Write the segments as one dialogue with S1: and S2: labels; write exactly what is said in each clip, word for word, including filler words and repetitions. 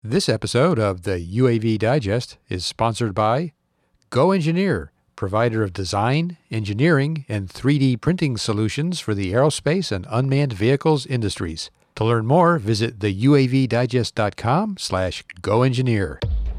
S1: This episode of the U A V Digest is sponsored by GoEngineer, provider of design, engineering, and three D printing solutions for the aerospace and unmanned vehicles industries. To learn more, visit the U A V digest dot com slash GoEngineer.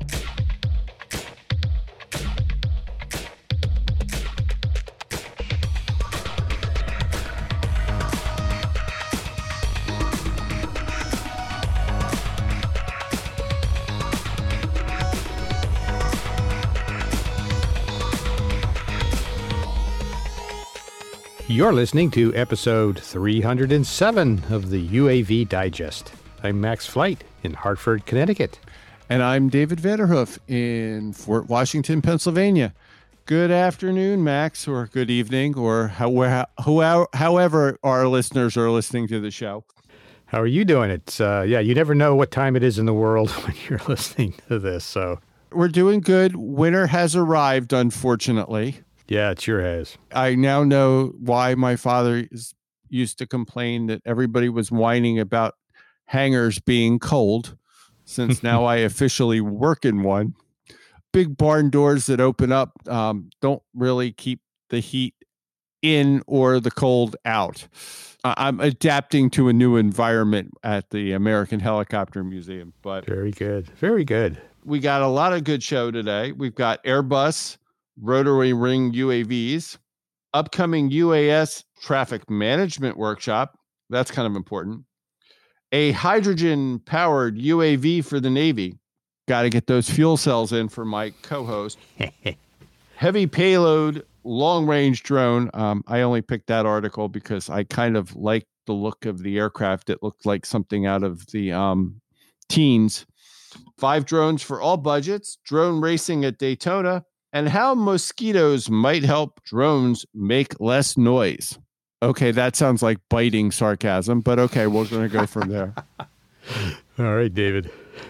S1: You're listening to episode three hundred seven of the U A V Digest. I'm Max Flight in Hartford, Connecticut.
S2: And I'm David Vanderhoof in Fort Washington, Pennsylvania. Good afternoon, Max, or good evening, or how, how, however our listeners are listening to the show.
S1: How are you doing? It's uh, yeah, you never know what time it is in the world when you're listening to this. So
S2: we're doing good. Winter has arrived, unfortunately.
S1: Yeah, it sure has.
S2: I now know why my father is, used to complain that everybody was whining about hangars being cold, since now I officially work in one. Big barn doors that open up um, don't really keep the heat in or the cold out. Uh, I'm adapting to a new environment at the American Helicopter Museum. But
S1: very good. Very good.
S2: We got a lot of good show today. We've got Airbus rotary wing U A Vs, upcoming U A S traffic management workshop. That's kind of important. A hydrogen-powered U A V for the Navy. Got to get those fuel cells in for my co-host. Heavy payload, long-range drone. Um, I only picked that article because I kind of liked the look of the aircraft. It looked like something out of the um, teens. Five drones for all budgets. Drone racing at Daytona. And how mosquitoes might help drones make less noise. Okay, that sounds like biting sarcasm, but okay, we're going to go from there.
S1: All right, David.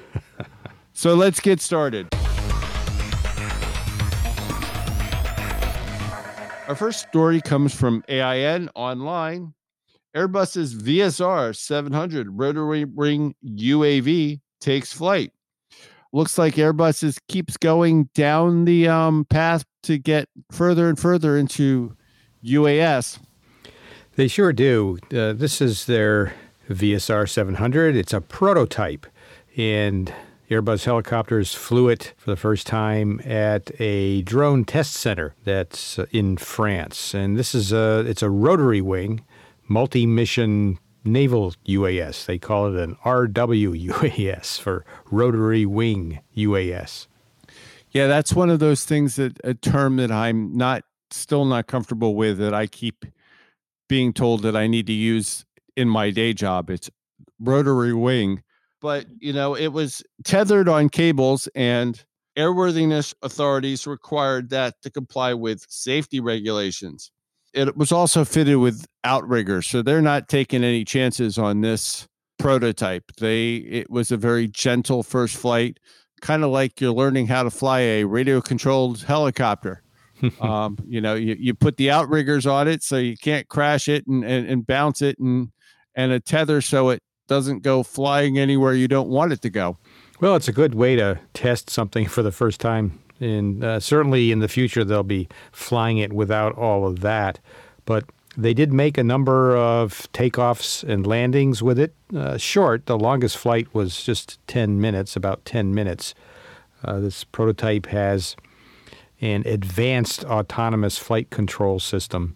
S2: So let's get started. Our first story comes from A I N Online. Airbus's V S R seven hundred rotary wing U A V takes flight. Looks like Airbus is, keeps going down the um, path to get further and further into U A S.
S1: They sure do. Uh, this is their V S R seven hundred. It's a prototype, and Airbus Helicopters flew it for the first time at a drone test center that's in France. And this is a it's a rotary wing, multi-mission naval U A S. They call it an R W U A S for rotary wing U A S.
S2: Yeah, that's one of those things, that a term that I'm not still not comfortable with, that I keep being told that I need to use in my day job. It's rotary wing. But, you know, it was tethered on cables, and airworthiness authorities required that to comply with safety regulations. It was also fitted with outriggers, so they're not taking any chances on this prototype. They it was a very gentle first flight, kind of like you're learning how to fly a radio-controlled helicopter. um, you know, you, you put the outriggers on it so you can't crash it and, and, and bounce it, and and a tether so it doesn't go flying anywhere you don't want it to go.
S1: Well, it's a good way to test something for the first time. And uh, certainly in the future, they'll be flying it without all of that. But they did make a number of takeoffs and landings with it. Uh, short, the longest flight was just ten minutes, about ten minutes. Uh, this prototype has an advanced autonomous flight control system.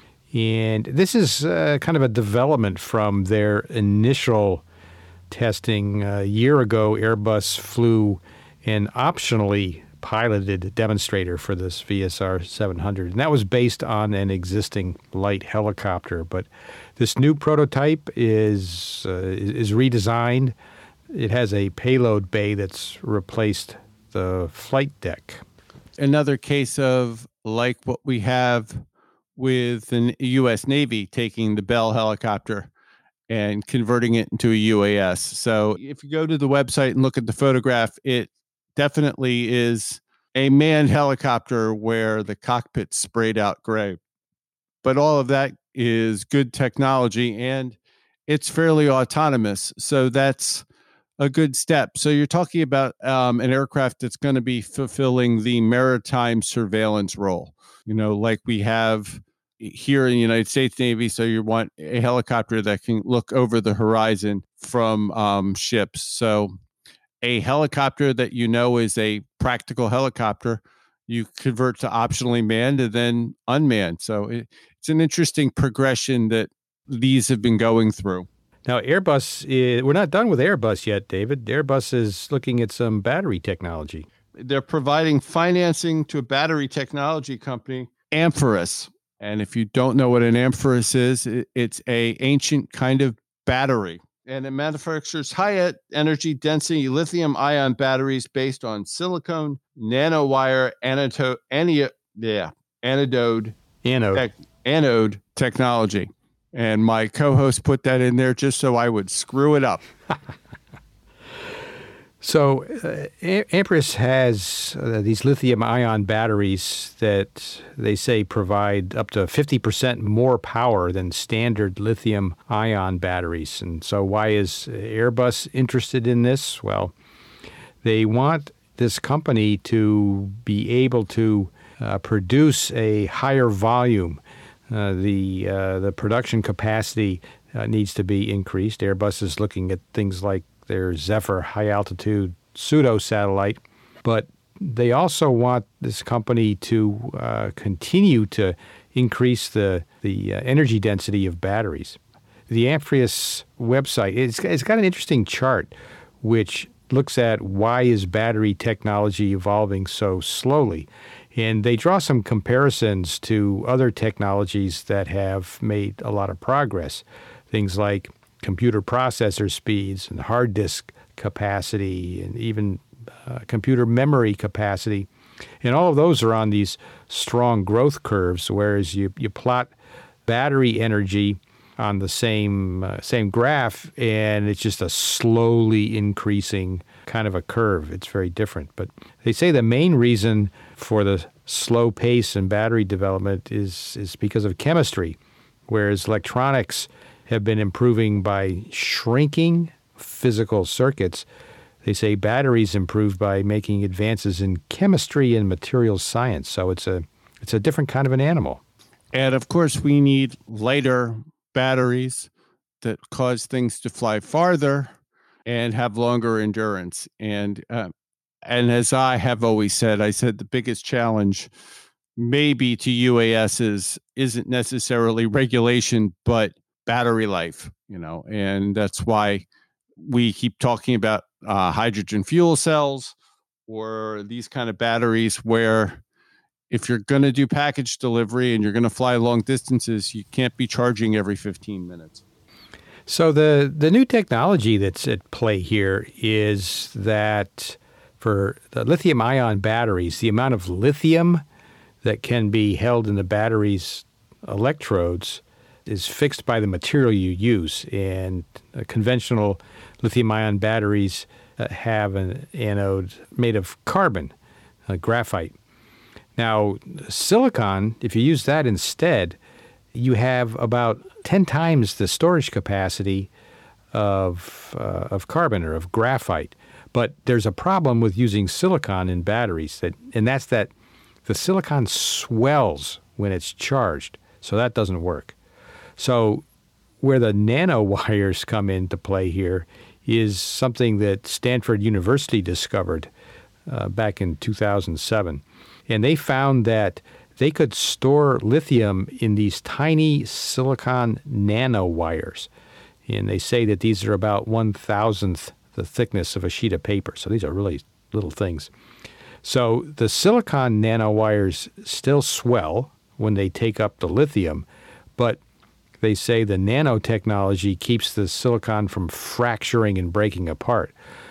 S1: And this is uh, kind of a development from their initial testing. A year ago, Airbus flew an optionally piloted demonstrator for this V S R seven hundred, and that was based on an existing light helicopter. But this new prototype is uh, is redesigned. It has a payload bay that's replaced the flight deck.
S2: Another case of like what we have with the U S Navy taking the Bell helicopter and converting it into a U A S. So if you go to the website and look at the photograph, it definitely is a manned helicopter where the cockpit's sprayed out gray. But all of that is good technology, and it's fairly autonomous. So that's a good step. So you're talking about um, an aircraft that's going to be fulfilling the maritime surveillance role, you know, like we have here in the United States Navy. So you want a helicopter that can look over the horizon from um, ships. So a helicopter that you know is a practical helicopter, you convert to optionally manned and then unmanned. So it, it's an interesting progression that these have been going through.
S1: Now, Airbus, is, we're not done with Airbus yet, David. Airbus is looking at some battery technology.
S2: They're providing financing to a battery technology company, Amphorus. And if you don't know what an Amphorus is, it's a ancient kind of battery. And it manufactures high energy density lithium ion batteries based on silicone, nanowire, anode, ani- yeah, anode,
S1: Anode.
S2: Tech, anode technology. And my co-host put that in there just so I would screw it up.
S1: So uh, Amphorus has uh, these lithium-ion batteries that they say provide up to fifty percent more power than standard lithium-ion batteries. And so why is Airbus interested in this? Well, they want this company to be able to uh, produce a higher volume. Uh, the uh, the production capacity uh, needs to be increased. Airbus is looking at things like their Zephyr high-altitude pseudo-satellite, but they also want this company to uh, continue to increase the the uh, energy density of batteries. The Amphorus website, it's, it's got an interesting chart which looks at why is battery technology evolving so slowly. And they draw some comparisons to other technologies that have made a lot of progress. Things like computer processor speeds and hard disk capacity and even uh, computer memory capacity. And all of those are on these strong growth curves, whereas you, you plot battery energy on the same uh, same graph, and it's just a slowly increasing kind of a curve. It's very different. But they say the main reason for the slow pace in battery development is is because of chemistry, whereas electronics have been improving by shrinking physical circuits. They say batteries improve by making advances in chemistry and materials science. So it's a it's a different kind of an animal.
S2: And of course, we need lighter batteries that cause things to fly farther and have longer endurance. And uh, and as I have always said, I said the biggest challenge maybe to U A Ss isn't necessarily regulation, but battery life, you know, and that's why we keep talking about uh, hydrogen fuel cells or these kind of batteries where if you're going to do package delivery and you're going to fly long distances, you can't be charging every fifteen minutes.
S1: So the, the new technology that's at play here is that for the lithium-ion batteries, the amount of lithium that can be held in the battery's electrodes is fixed by the material you use. And uh, conventional lithium-ion batteries uh, have an anode made of carbon, uh, graphite. Now, silicon, if you use that instead, you have about ten times the storage capacity of uh, of carbon or of graphite. But there's a problem with using silicon in batteries, that, and that's that the silicon swells when it's charged, so that doesn't work. So where the nanowires come into play here is something that Stanford University discovered uh, back in two thousand seven. And they found that they could store lithium in these tiny silicon nanowires. And they say that these are about one thousandth the thickness of a sheet of paper. So these are really little things. So the silicon nanowires still swell when they take up the lithium, but they say the nanotechnology keeps the silicon from fracturing and breaking apart.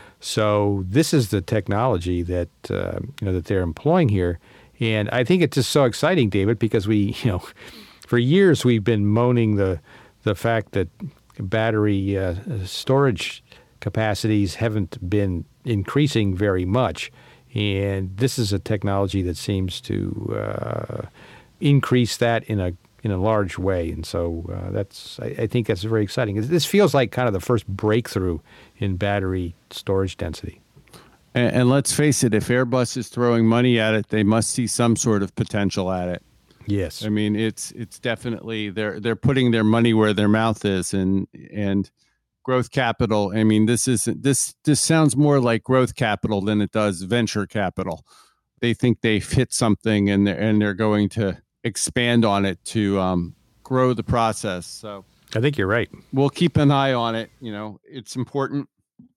S1: So this is the technology that uh, you know that they're employing here, and I think it's just so exciting, David, because we you know for years we've been moaning the the fact that battery uh, storage capacities haven't been increasing very much, and this is a technology that seems to uh, increase that in a in a large way. And so uh, that's I, I think that's very exciting. This feels like kind of the first breakthrough in battery storage density.
S2: And, and let's face it, if Airbus is throwing money at it, they must see some sort of potential at it.
S1: Yes.
S2: I mean, it's it's definitely they're they're putting their money where their mouth is, and and growth capital. I mean, this isn't this this sounds more like growth capital than it does venture capital. They think they've hit something, and they're and they're going to expand on it to um, grow the process. So
S1: I think you're right.
S2: We'll keep an eye on it. You know, it's important.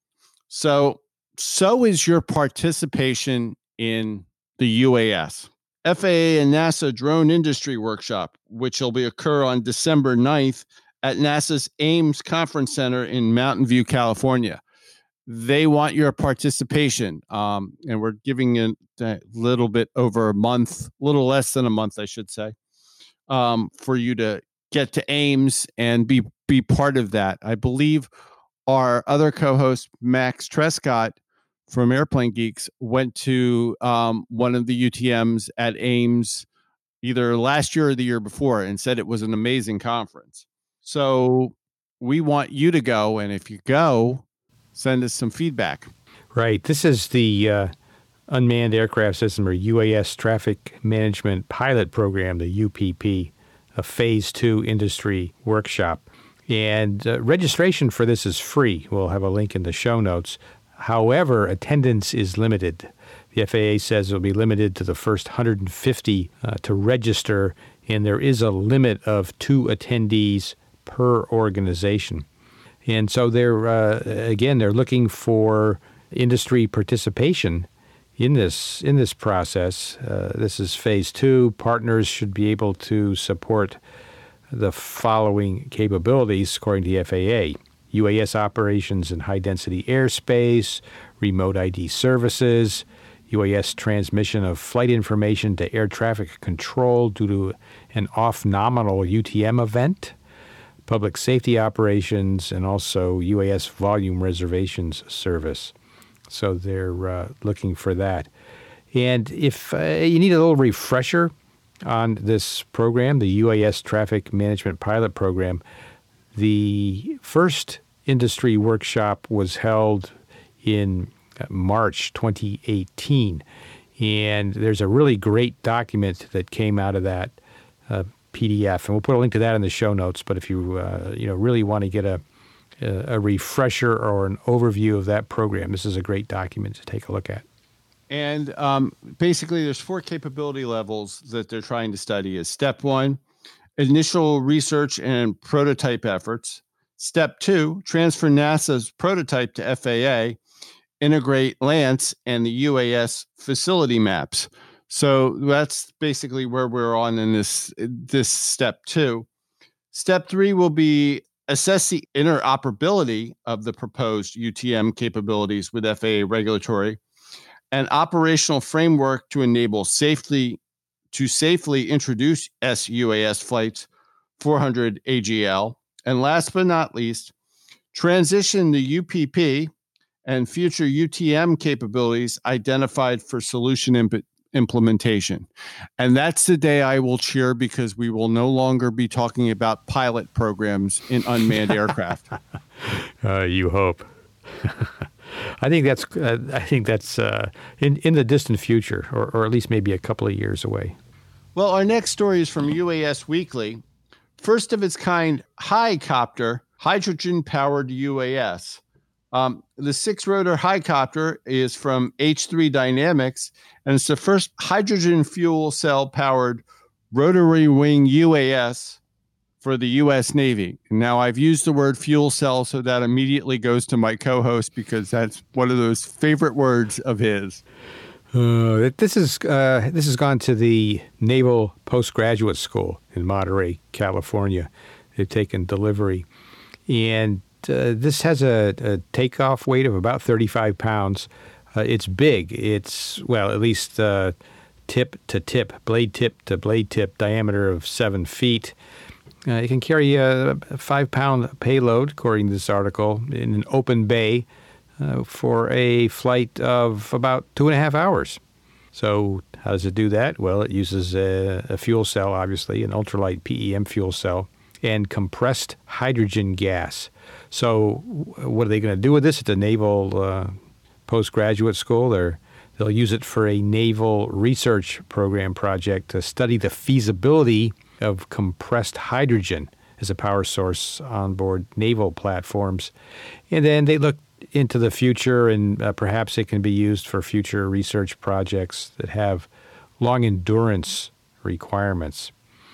S2: So so is your participation in the U A S. F A A and NASA Drone Industry Workshop, which will be occur on December ninth at NASA's Ames Conference Center in Mountain View, California. They want your participation, um, and we're giving it a little bit over a month, a little less than a month, I should say, um, for you to get to Ames and be be part of that. I believe our other co-host, Max Trescott, from Airplane Geeks, went to um, one of the U T Ms at Ames either last year or the year before and said it was an amazing conference. So we want you to go, and if you go, send us some feedback.
S1: Right. This is the uh, Unmanned Aircraft System, or U A S Traffic Management Pilot Program, the U P P, a Phase two industry workshop. And uh, registration for this is free. We'll have a link in the show notes. However, attendance is limited. The F A A says it will be limited to the first one hundred fifty uh, to register, and there is a limit of two attendees per organization. And so they're, uh, again, they're looking for industry participation in this in this process. Uh, this is phase two. Partners should be able to support the following capabilities, according to the F A A. U A S operations in high-density airspace, remote I D services, U A S transmission of flight information to air traffic control due to an off-nominal U T M event, public safety operations, and also U A S volume reservations service. So they're uh, looking for that. And if uh, you need a little refresher on this program, the U A S Traffic Management Pilot Program, the first industry workshop was held in March twenty eighteen, and there's a really great document that came out of that uh, P D F, and we'll put a link to that in the show notes. But if you uh, you know really want to get a a refresher or an overview of that program, this is a great document to take a look at.
S2: And um, basically, there's four capability levels that they're trying to study. Is step one, initial research and prototype efforts. Step two, transfer NASA's prototype to F A A, integrate LANCE and the U A S facility maps. So that's basically where we're on in this, this step two. Step three will be assess the interoperability of the proposed U T M capabilities with F A A regulatory and operational framework to enable safely to safely introduce S U A S flights four hundred A G L. And last but not least, transition the U P P and future U T M capabilities identified for solution imp- implementation. And that's the day I will cheer, because we will no longer be talking about pilot programs in unmanned aircraft.
S1: Uh, you hope. I think that's uh, I think that's uh, in in the distant future, or, or at least maybe a couple of years away.
S2: Well, our next story is from U A S Weekly. First of its kind, Hi-Copter, hydrogen-powered U A S. Um, the six-rotor Hi-Copter is from H three Dynamics, and it's the first hydrogen fuel cell-powered rotary wing U A S for the U S Navy. Now, I've used the word fuel cell, so that immediately goes to my co-host, because that's one of those favorite words of his.
S1: Uh, this is uh, this has gone to the Naval Postgraduate School in Monterey, California. They've taken delivery, and uh, this has a, a takeoff weight of about thirty-five pounds. Uh, it's big. It's, well, at least uh, tip to tip, blade tip to blade tip, diameter of seven feet. Uh, it can carry a five-pound payload, according to this article, in an open bay uh, for a flight of about two and a half hours. So how does it do that? Well, it uses a, a fuel cell, obviously, an ultralight P E M fuel cell, and compressed hydrogen gas. So what are they going to do with this at the Naval uh, Postgraduate School? They're, they'll use it for a naval research program project to study the feasibility of compressed hydrogen as a power source on board naval platforms. And then they look into the future, and uh, perhaps it can be used for future research projects that have long endurance requirements.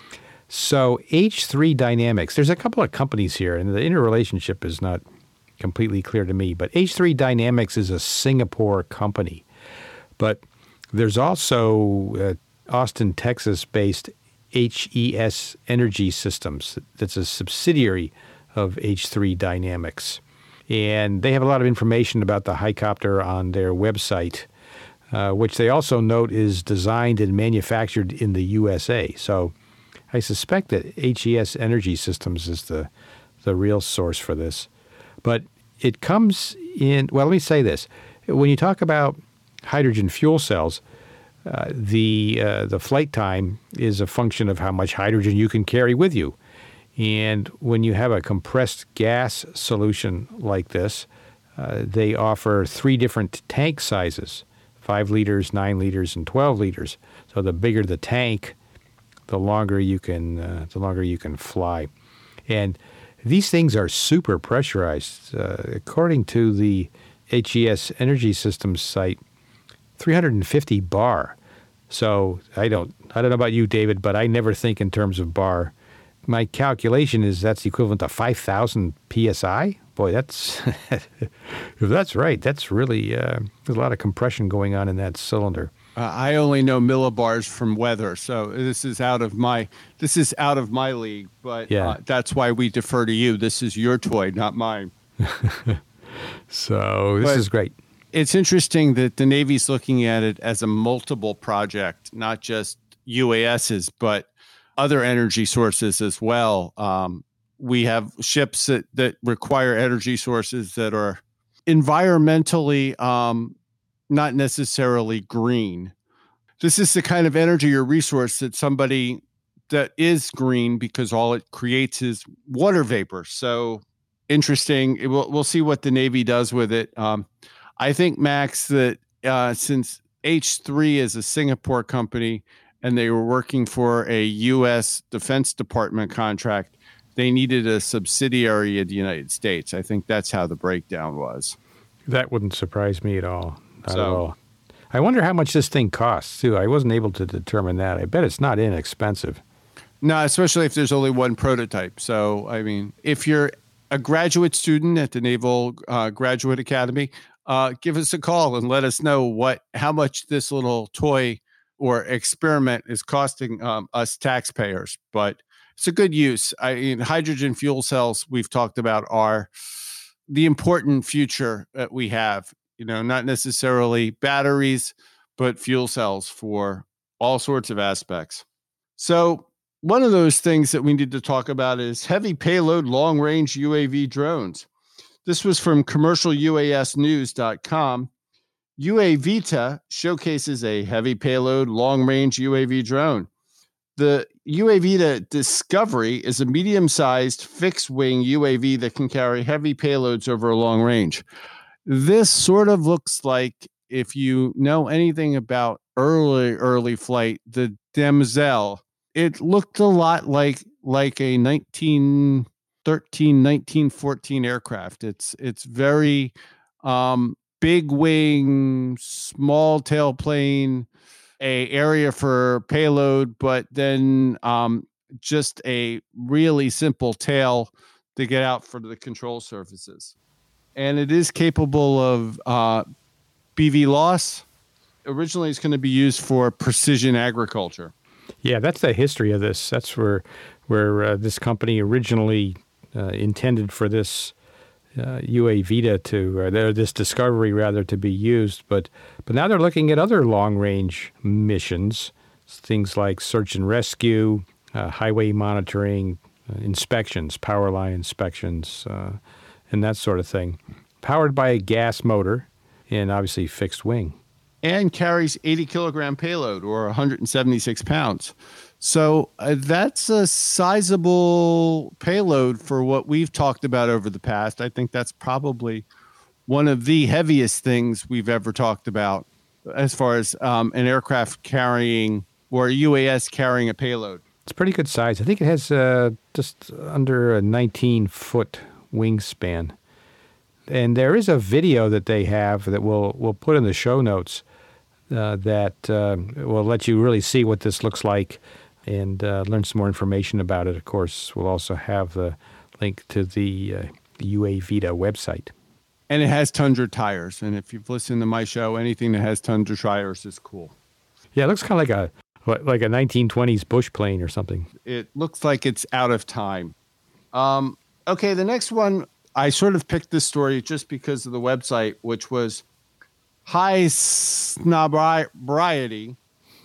S1: So H three Dynamics, there's a couple of companies here, and the interrelationship is not completely clear to me, but H three Dynamics is a Singapore company. But there's also uh, Austin, Texas-based H E S Energy Systems that's a subsidiary of H three Dynamics. And they have a lot of information about the Hycopter on their website, uh, which they also note is designed and manufactured in the U S A. So I suspect that H E S Energy Systems is the, the real source for this. But it comes in, well, let me say this. When you talk about hydrogen fuel cells, uh, the uh, the flight time is a function of how much hydrogen you can carry with you. And when you have a compressed gas solution like this, uh, they offer three different tank sizes, five liters, nine liters, and twelve liters. So the bigger the tank, the longer you can uh, the longer you can fly. And these things are super pressurized. Uh, according to the H E S Energy Systems site, three hundred fifty bar. So I don't I don't know about you, David, but I never think in terms of bar. My calculation is that's equivalent to five thousand P S I. Boy, that's if that's right, that's really uh, there's a lot of compression going on in that cylinder.
S2: Uh, I only know millibars from weather, so this is out of my this is out of my league. But
S1: yeah.
S2: uh, that's why we defer to you. This is your toy, not mine.
S1: So this
S2: but
S1: is great.
S2: It's interesting that the Navy's looking at it as a multiple project, not just U A Ss, but other energy sources as well. Um, we have ships that, that require energy sources that are environmentally um, not necessarily green. This is the kind of energy or resource that somebody that is green, because all it creates is water vapor. So interesting. It will, we'll see what the Navy does with it. Um, I think, Max, that uh, since H three is a Singapore company, and they were working for a U S Defense Department contract, they needed a subsidiary of the United States. I think that's how the breakdown was.
S1: That wouldn't surprise me at all. Not
S2: So-
S1: at all. I wonder how much this thing costs, too. I wasn't able to determine that. I bet it's not inexpensive.
S2: No, especially if there's only one prototype. So, I mean, if you're a graduate student at the Naval uh, Graduate Academy, uh, give us a call and let us know what how much this little toy or experiment is costing um, us taxpayers. But it's a good use. I mean, hydrogen fuel cells we've talked about are the important future that we have. You know, not necessarily batteries, but fuel cells for all sorts of aspects. So one of those things that we need to talk about is heavy payload long-range U A V drones. This was from commercial U A S news dot com. UAVita showcases a heavy payload long-range U A V drone. The UAVita Discovery is a medium-sized fixed-wing U A V that can carry heavy payloads over a long range. This sort of looks like, if you know anything about early, early flight, the Demoiselle. It looked a lot like like a nineteen thirteen, nineteen fourteen aircraft. It's it's very um, big wing, small tailplane, a area for payload, but then um, just a really simple tail to get out for the control surfaces. And it is capable of uh, B V loss. Originally, it's going to be used for precision agriculture.
S1: Yeah, that's the history of this. That's where where uh, this company originally uh, intended for this uh, UAVita to, or this Discovery rather, to be used. But but now they're looking at other long-range missions, things like search and rescue, uh, highway monitoring, uh, inspections, power line inspections, uh, and that sort of thing. Powered by a gas motor and obviously fixed wing.
S2: and carries eighty kilogram payload or one hundred seventy-six pounds. So uh, that's a sizable payload for what we've talked about over the past. I think that's probably one of the heaviest things we've ever talked about as far as um, an aircraft carrying or a U A S carrying a payload.
S1: It's pretty good size. I think it has uh, just under a nineteen foot wingspan. And there is a video that they have that we'll, we'll put in the show notes uh, that uh, will let you really see what this looks like and uh, learn some more information about it. Of course, we'll also have the link to the uh, U A Vita website.
S2: And it has Tundra tires. And if you've listened to my show, anything that has Tundra tires is cool.
S1: Yeah, it looks kind of like a like a nineteen twenties bush plane or something.
S2: It looks like it's out of time. Um, okay, the next one, I sort of picked this story just because of the website, which was high snobriety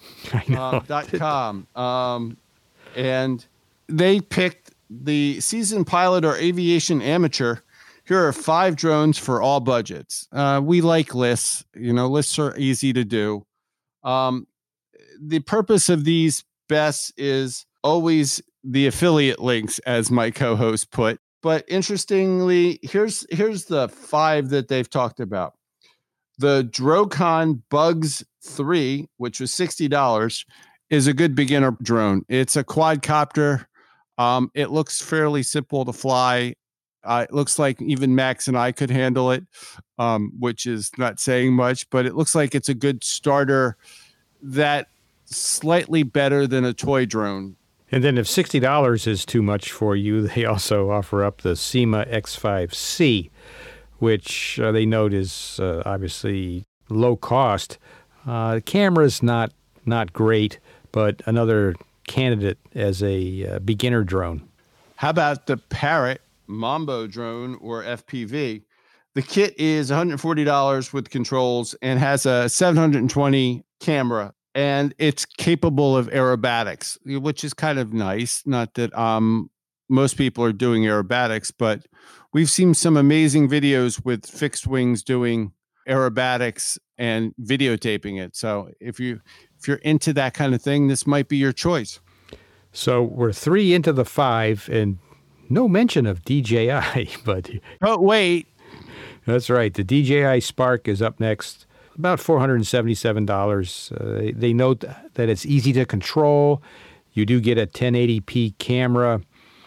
S2: dot com. Um, and they picked the season pilot or aviation amateur. Here are five drones for all budgets. Uh, we like lists. You know, lists are easy to do. Um, the purpose of these bests is always the affiliate links, as my co-host put. But interestingly, here's here's the five that they've talked about. The Drocon Bugs three, which was sixty dollars, is a good beginner drone. It's a quadcopter. Um, it looks fairly simple to fly. Uh, it looks like even Max and I could handle it, um, which is not saying much, but it looks like it's a good starter that slightly better than a toy drone.
S1: And then if sixty dollars is too much for you, they also offer up the SEMA X five C, which uh, they note is uh, obviously low cost. Uh, the camera's not not great, but another candidate as a uh, beginner drone.
S2: How about the Parrot Mambo drone or F P V? The kit is one hundred forty dollars with controls and has a seven hundred twenty camera. And it's capable of aerobatics, which is kind of nice. Not that um, most people are doing aerobatics, but we've seen some amazing videos with fixed wings doing aerobatics and videotaping it. So if you if you're into that kind of thing, this might be your choice.
S1: So we're three into the five, and no mention of D J I. But
S2: oh wait,
S1: that's right. The D J I Spark is up next. About four hundred seventy-seven dollars. Uh, they, they note that it's easy to control. You do get a ten eighty p camera,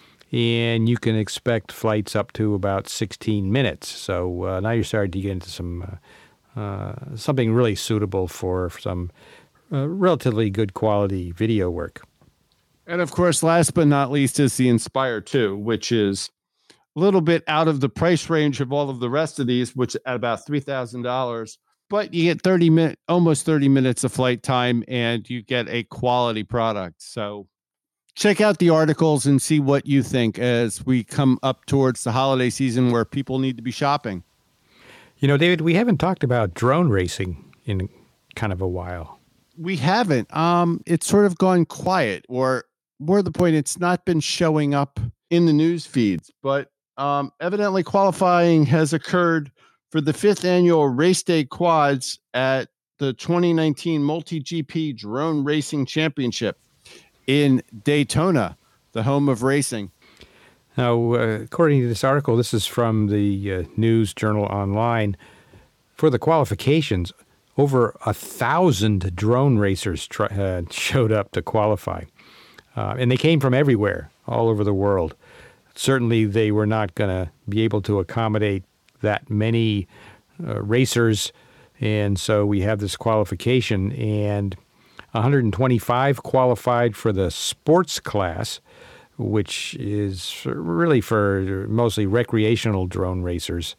S1: and you can expect flights up to about sixteen minutes. So uh, now you're starting to get into some uh, uh, something really suitable for some uh, relatively good quality video work.
S2: And of course, last but not least is the Inspire two, which is a little bit out of the price range of all of the rest of these, which at about three thousand dollars. But you get thirty minute, almost thirty minutes of flight time, and you get a quality product. So check out the articles and see what you think as we come up towards the holiday season where people need to be shopping.
S1: You know, David, we haven't talked about drone racing in kind of a while.
S2: We haven't. Um, it's sort of gone quiet, or more to the point, it's not been showing up in the news feeds. But um, evidently qualifying has occurred for the fifth annual Race Day Quads at the twenty nineteen Multi-G P Drone Racing Championship in Daytona, the home of racing.
S1: Now, uh, according to this article, this is from the uh, News Journal Online. For the qualifications, over a thousand drone racers try, uh, showed up to qualify. Uh, and they came from everywhere, all over the world. Certainly, they were not going to be able to accommodate that many uh, racers, and so we have this qualification, and one hundred twenty-five qualified for the sports class, which is really for mostly recreational drone racers,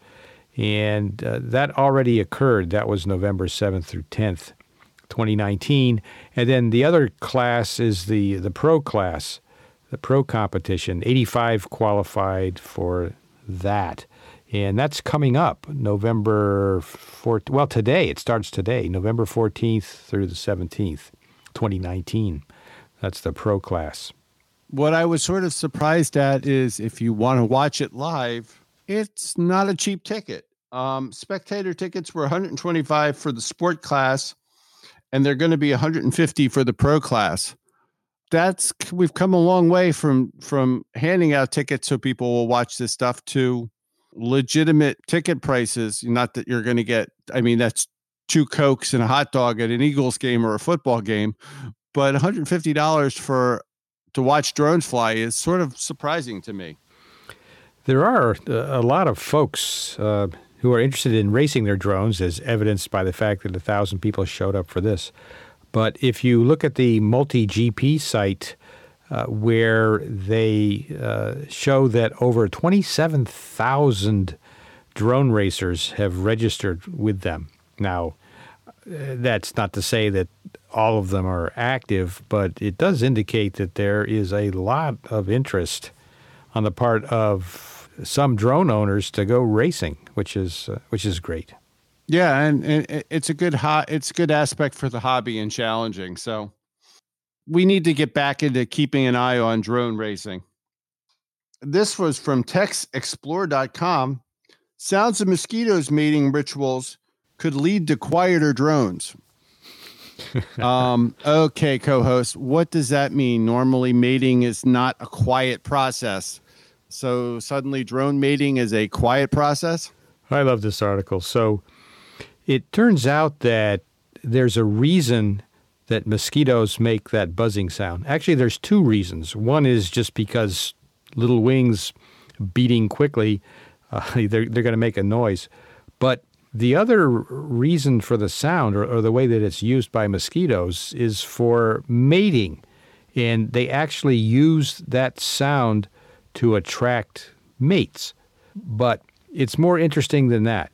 S1: and uh, that already occurred. That was November seventh through tenth, twenty nineteen, and then the other class is the, the pro class, the pro competition. eighty-five qualified for that. And that's coming up November fourth. Well, today, it starts today, November fourteenth through the seventeenth, twenty nineteen. That's the pro class.
S2: What I was sort of surprised at is if you want to watch it live, it's not a cheap ticket. Um, spectator tickets were one hundred twenty-five dollars for the sport class and they're going to be one hundred fifty for the pro class. That's we've come a long way from from handing out tickets so people will watch this stuff to legitimate ticket prices. Not that you're going to get, I mean, that's two Cokes and a hot dog at an Eagles game or a football game, but one hundred fifty dollars for to watch drones fly is sort of surprising to me.
S1: There are a lot of folks uh, who are interested in racing their drones, as evidenced by the fact that a thousand people showed up for this. But if you look at the multi-G P site, uh, where they uh, show that over twenty-seven thousand drone racers have registered with them. Now, that's not to say that all of them are active, but it does indicate that there is a lot of interest on the part of some drone owners to go racing, which is uh, which is great.
S2: Yeah, and, and it's a good ho- it's a good aspect for the hobby and challenging. So we need to get back into keeping an eye on drone racing. This was from tex explore dot com. Sounds of mosquitoes mating rituals could lead to quieter drones. um, okay, co-host, what does that mean? Normally, mating is not a quiet process. So suddenly drone mating is a quiet process?
S1: I love this article. So it turns out that there's a reason that mosquitoes make that buzzing sound. Actually, there's two reasons. One is just because little wings beating quickly, uh, they're, they're going to make a noise. But the other reason for the sound, or, or the way that it's used by mosquitoes, is for mating. And they actually use that sound to attract mates. But it's more interesting than that.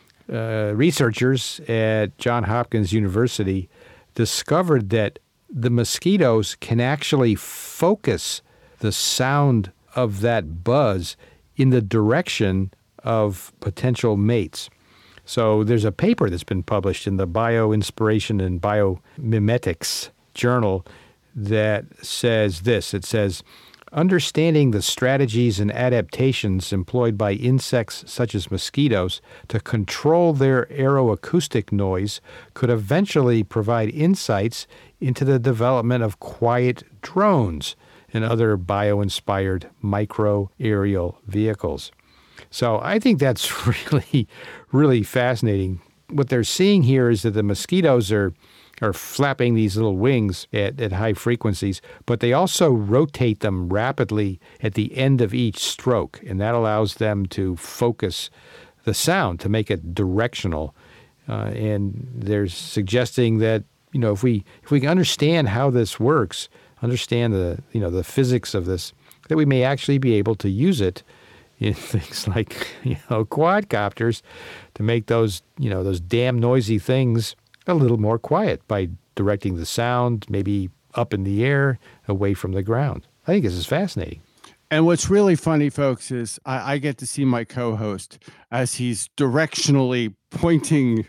S1: Uh, researchers at Johns Hopkins University discovered that the mosquitoes can actually focus the sound of that buzz in the direction of potential mates. So there's a paper that's been published in the Bioinspiration and Biomimetics journal that says this. It says, understanding the strategies and adaptations employed by insects such as mosquitoes to control their aeroacoustic noise could eventually provide insights into the development of quiet drones and other bio-inspired micro-aerial vehicles. So I think that's really, really fascinating. What they're seeing here is that the mosquitoes are are flapping these little wings at, at high frequencies, but they also rotate them rapidly at the end of each stroke, and that allows them to focus the sound to make it directional. Uh, and they're suggesting that, you know, if we if we understand how this works, understand the you know the physics of this, that we may actually be able to use it in things like, you know, quadcopters to make those, you know, those damn noisy things a little more quiet by directing the sound maybe up in the air, away from the ground. I think this is fascinating.
S2: And what's really funny, folks, is I, I get to see my co-host as he's directionally pointing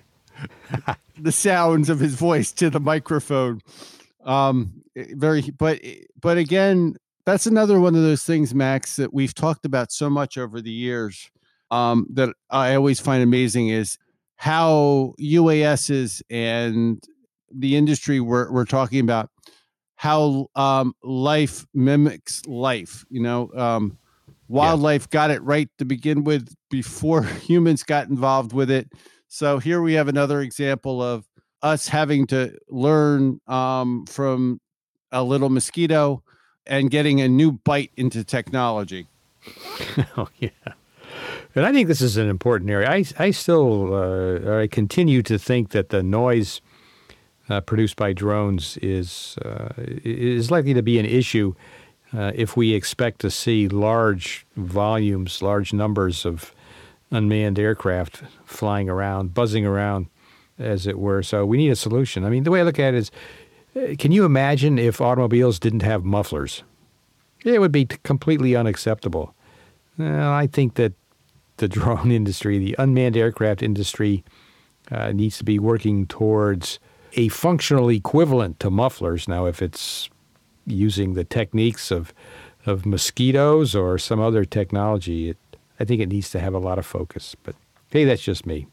S2: the sounds of his voice to the microphone. Um, very, but but again, that's another one of those things, Max, that we've talked about so much over the years, um, that I always find amazing is how U A Ss and the industry we're, we're talking about, how um, life mimics life. You know, um, wildlife yeah. got it right to begin with before humans got involved with it. So here we have another example of us having to learn um, from a little mosquito and getting a new bite into technology.
S1: Oh, yeah. And I think this is an important area. I, I still, uh, I continue to think that the noise uh, produced by drones is uh, is likely to be an issue uh, if we expect to see large volumes, large numbers of unmanned aircraft flying around, buzzing around, as it were. So we need a solution. I mean, the way I look at it is, uh, can you imagine if automobiles didn't have mufflers? It would be t- completely unacceptable. Well, I think that the drone industry, the unmanned aircraft industry, uh, needs to be working towards a functional equivalent to mufflers. Now, if it's using the techniques of of mosquitoes or some other technology, it, I think it needs to have a lot of focus. But hey, that's just me.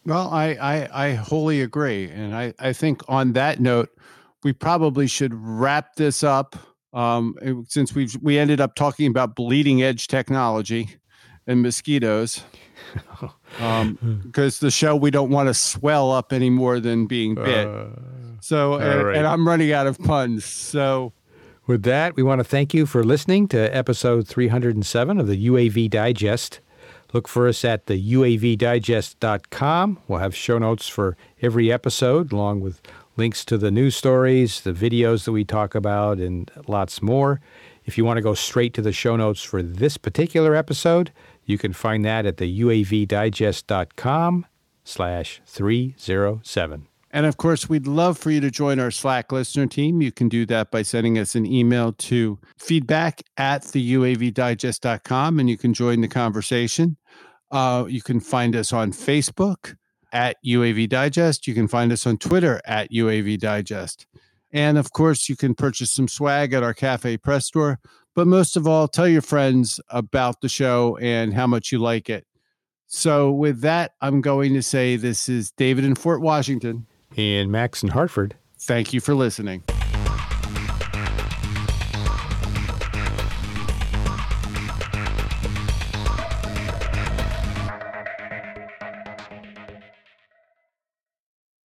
S2: Well, I, I, I wholly agree. And I, I think on that note, we probably should wrap this up um, since we've we ended up talking about bleeding edge technology and mosquitoes. Um, because the show, we don't want to swell up any more than being bit. Uh, so, and, right. and I'm running out of puns. So
S1: with that, we want to thank you for listening to episode three hundred seven of the U A V Digest. Look for us at the U A V digest dot com. We'll have show notes for every episode, along with links to the news stories, the videos that we talk about, and lots more. If you want to go straight to the show notes for this particular episode, you can find that at the U A V digest dot com slash three oh seven.
S2: And of course, we'd love for you to join our Slack listener team. You can do that by sending us an email to feedback at the U A V digest dot com, and you can join the conversation. Uh, you can find us on Facebook at U A V Digest. You can find us on Twitter at U A V Digest. And of course, you can purchase some swag at our Cafe Press store. But most of all, tell your friends about the show and how much you like it. So with that, I'm going to say this is David in Fort Washington.
S1: And Max in Hartford.
S2: Thank you for listening.